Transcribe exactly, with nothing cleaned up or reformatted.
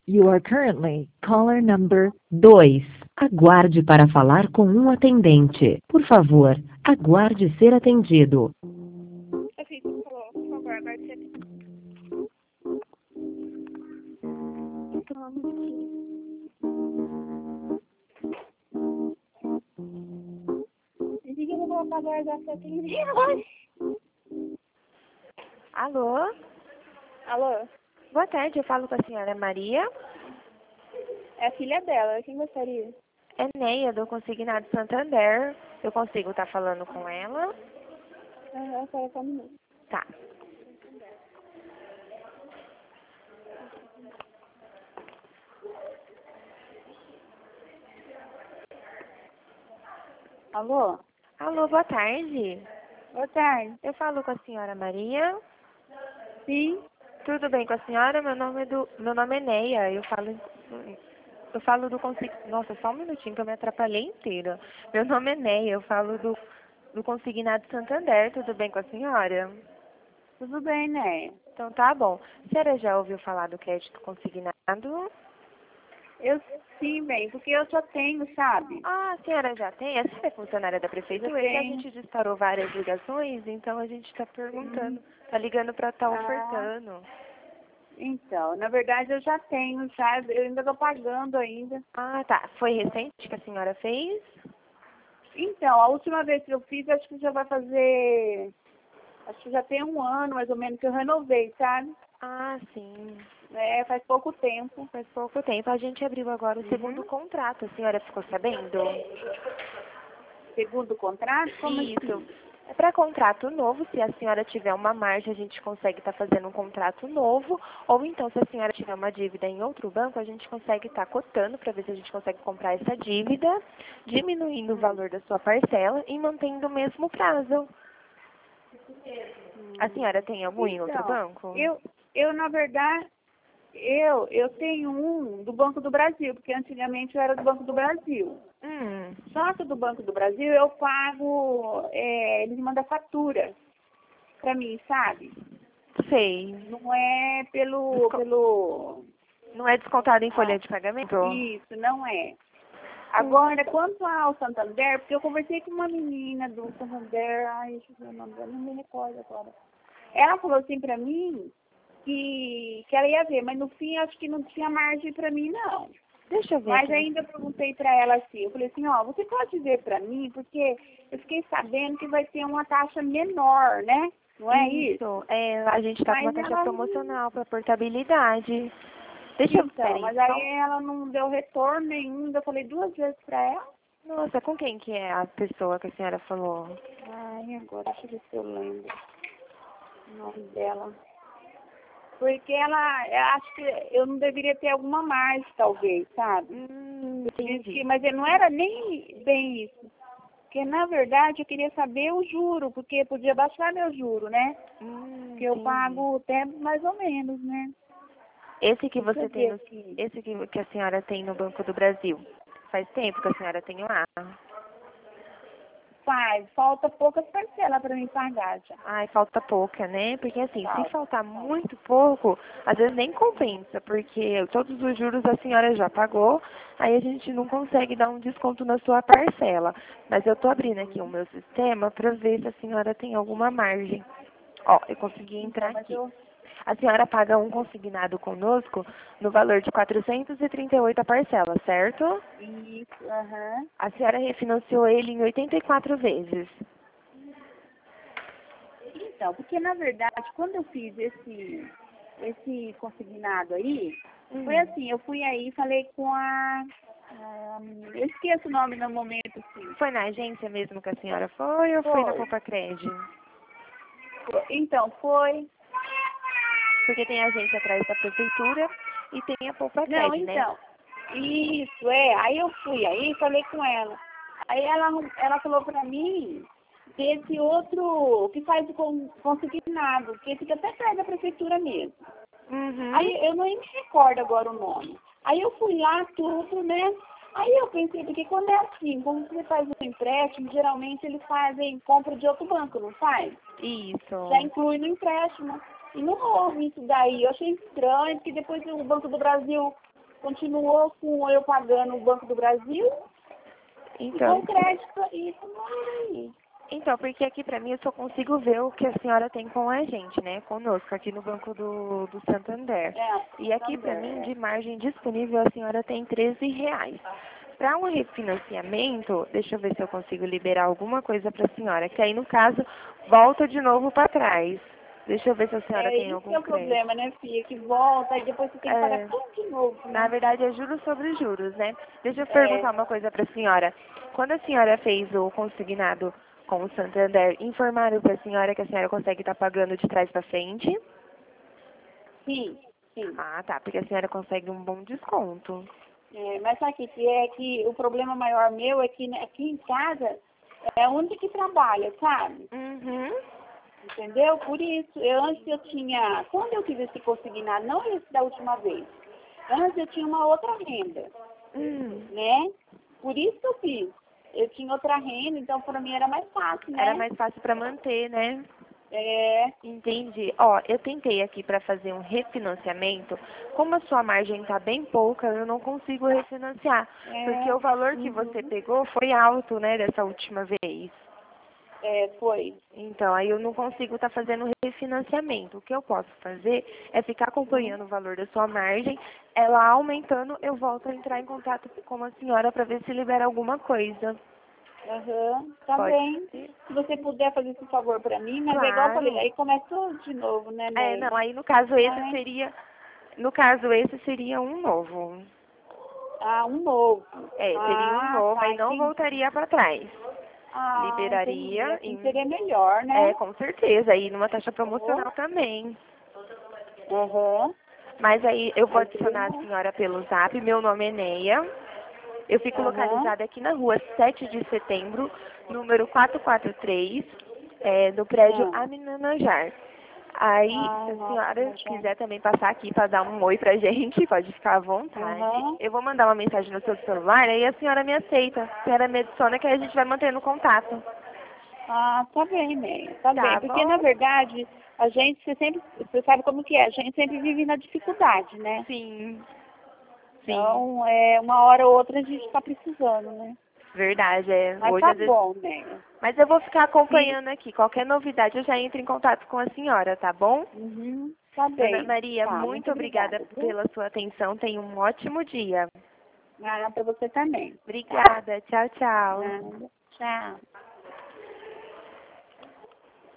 You are currently caller number dois. Aguarde para falar com um atendente. Por favor, aguarde ser atendido. Assim, você falou, por favor, aguarde ser atendido. Então, um minutinho. Dizem que eu vou colocar aguardar ser atendido. Alô? Alô? Boa tarde, eu falo com a senhora Maria. É a filha dela, quem gostaria? É Neia, do Consignado Santander. Eu consigo estar falando com ela? Aham, só só um minuto. Tá. Alô? Alô, boa tarde. Boa tarde. Eu falo com a senhora Maria. Sim? Tudo bem com a senhora? Meu nome é, do... Meu nome é Neia. Eu falo... Eu falo do consig... Nossa, só um minutinho que eu me atrapalhei inteira. Meu nome é Neia. Eu falo do, do Consignado Santander. Tudo bem com a senhora? Tudo bem, né? Então tá bom. A senhora já ouviu falar do crédito consignado? Eu sim, bem, porque eu só tenho, sabe? Ah, a senhora já tem? A senhora é funcionária da prefeitura? Eu E a tenho. gente disparou várias ligações, então a gente está perguntando. Tá ligando para estar Ah. ofertando. Então, na verdade eu já tenho, sabe? Eu ainda tô pagando ainda. Ah, tá. Foi recente que a senhora fez? Então, a última vez que eu fiz, acho que já vai fazer... Acho que já tem um ano, mais ou menos, que eu renovei, sabe? Ah, sim. É, faz pouco tempo. Faz pouco tempo. A gente abriu agora o Uhum. segundo contrato. A senhora ficou sabendo? Segundo contrato? Como Isso. assim? É para contrato novo, se a senhora tiver uma margem, a gente consegue estar fazendo um contrato novo. Ou então, se a senhora tiver uma dívida em outro banco, a gente consegue estar cotando para ver se a gente consegue comprar essa dívida, diminuindo o valor da sua parcela e mantendo o mesmo prazo. A senhora tem algum em outro Então, banco? eu, eu na verdade, eu, eu tenho um do Banco do Brasil, porque antigamente eu era do Banco do Brasil. Hum, Só que do Banco do Brasil eu pago, é, eles mandam fatura pra mim, sabe? sei. Não é pelo, Desco- pelo, Não é descontado em folha ah, de pagamento? isso, não é. Agora, quanto ao Santander, porque eu conversei com uma menina do Santander, ai, deixa eu ver o nome dela, não me recordo agora. Ela falou assim pra mim que, que ela ia ver, mas no fim acho que não tinha margem pra mim, não. Deixa eu ver Mas aqui. ainda eu perguntei pra ela assim, eu falei assim, ó, você pode dizer pra mim, porque eu fiquei sabendo que vai ter uma taxa menor, né? Não é isso? É, a gente tá com uma Mas taxa ela não... promocional para portabilidade. Deixa eu... Então, Peraí, mas só... aí ela não deu retorno nenhum, ainda eu falei duas vezes pra ela. Nossa, com quem que é a pessoa que a senhora falou? Ai, agora deixa eu ver se eu lembro o nome dela. Porque ela, eu acho que eu não deveria ter alguma margem, talvez, sabe? Hum, Por isso que, entendi. mas não era nem bem isso. Porque, na verdade, eu queria saber o juro, porque podia baixar meu juro, né? Hum, Porque eu entendi. pago até mais ou menos, né? Esse que Deixa você eu tem ver no... aqui. Esse que, que a senhora tem no Banco do Brasil. Faz tempo que a senhora tem lá? Faz, falta poucas parcelas para mim pagar já. Ai, falta pouca, né? Porque assim, se Falta. faltar muito pouco, às vezes nem compensa, porque todos os juros a senhora já pagou, aí a gente não consegue dar um desconto na sua parcela. Mas eu tô abrindo aqui o meu sistema para ver se a senhora tem alguma margem. Ó, eu consegui entrar Então, mas aqui. eu... A senhora paga um consignado conosco no valor de quatrocentos e trinta e oito a parcela, certo? Isso, aham. A senhora refinanciou ele em oitenta e quatro vezes. Então, porque na verdade, quando eu fiz esse, esse consignado aí, Hum. foi assim, eu fui aí e falei com a, a... Eu esqueço o nome no momento, assim. Foi na agência mesmo que a senhora foi ou foi na Foi. Poupa Cred? Então, foi... Porque tem a agência atrás da prefeitura e tem a Poupa Não, Cred, né? então, isso, é. Aí eu fui aí e falei com ela. Aí ela, ela falou pra mim desse outro que faz o con- consignado, que fica até perto da prefeitura mesmo. Uhum. Aí eu nem me recordo agora o nome. Aí eu fui lá, tudo, né? Aí eu pensei, porque quando é assim, quando você faz um empréstimo, geralmente eles fazem compra de outro banco, não faz? Isso. Já inclui no empréstimo. E não houve isso daí. Eu achei estranho, porque depois o Banco do Brasil continuou com eu pagando o Banco do Brasil Então, e com crédito e com aí. então, porque aqui pra mim eu só consigo ver o que a senhora tem com a gente, né? Conosco, aqui no Banco do, do Santander. É, E aqui pra Santander, mim, é. de margem disponível, a senhora tem treze reais. Para um refinanciamento, deixa eu ver se eu consigo liberar alguma coisa para a senhora, que aí no caso volta de novo para trás. Deixa eu ver se a senhora É tem isso algum que é o crédito. problema, né, filha? Que volta e depois você tem que É, pagar tudo de novo. na Né? verdade é juros sobre juros, né? Deixa eu É. perguntar uma coisa para a senhora. Quando a senhora fez o consignado com o Santander, informaram para a senhora que a senhora consegue estar pagando de trás para frente? Sim, sim. Ah, tá, porque a senhora consegue um bom desconto. É, mas sabe o que é que o problema maior meu é que né, aqui em casa é a única que trabalha, sabe? Uhum. Entendeu? Por isso, eu, antes eu tinha, quando eu fiz esse consignado, não esse da última vez, antes eu tinha uma outra renda, Hum. né? Por isso que eu fiz. Eu tinha outra renda, então para mim era mais fácil, né? Era mais fácil para manter, né? É, Entendi. Ó, eu tentei aqui para fazer um refinanciamento. Como a sua margem está bem pouca, eu não consigo refinanciar. é, Porque o valor que uhum, você pegou foi alto, né, dessa última vez. é, foi. Então, aí eu não consigo estar fazendo refinanciamento. O que eu posso fazer é ficar acompanhando o valor da sua margem. Ela aumentando, eu volto a entrar em contato com a senhora para ver se libera alguma coisa. Aham, tá Pode bem. ser? Se você puder fazer esse favor pra mim, mas é igual eu falei, Claro. aí começa tudo de novo, né, É, Ney? não, aí no caso esse Mas, seria, no caso esse seria um novo. ah, um novo. É, seria um Ah, novo, tá, aí não entendi. voltaria para trás. Ah, entendi. Liberaria Assim em, seria melhor, é, né? com certeza, aí numa taxa Oh, promocional também. aham. Mas aí eu vou Aí seria adicionar a bom. senhora pelo zap, meu nome é Neia. Eu fico Aham. localizada aqui na rua sete de setembro, número quatrocentos e quarenta e três, é, do prédio Ah, Aminanajar. Aí, se ah, a nossa, senhora mas já. quiser também passar aqui para dar um oi pra gente, pode ficar à vontade. Aham. Eu vou mandar uma mensagem no seu celular, aí a senhora me aceita. A senhora me adiciona que aí a gente vai mantendo contato. Ah, tá bem, Ney. Tá bem. Tá Porque, na bom? verdade, a gente, você sempre, você sabe como que é, a gente sempre vive na dificuldade, né? Sim, sim. Então, é, uma hora ou outra a gente tá precisando, né? Verdade, é. Mas Hoje tá às vezes. bom, Ney. Mas eu vou ficar E, acompanhando aqui. Qualquer novidade eu já entro em contato com a senhora, tá bom? uhum, tá Dona bem. Maria, Tá, muito muito obrigada obrigada, viu? pela sua atenção. Tenha um ótimo dia. Ah, pra você também. Tá? Obrigada. Tchau, tchau. Nada. Tchau.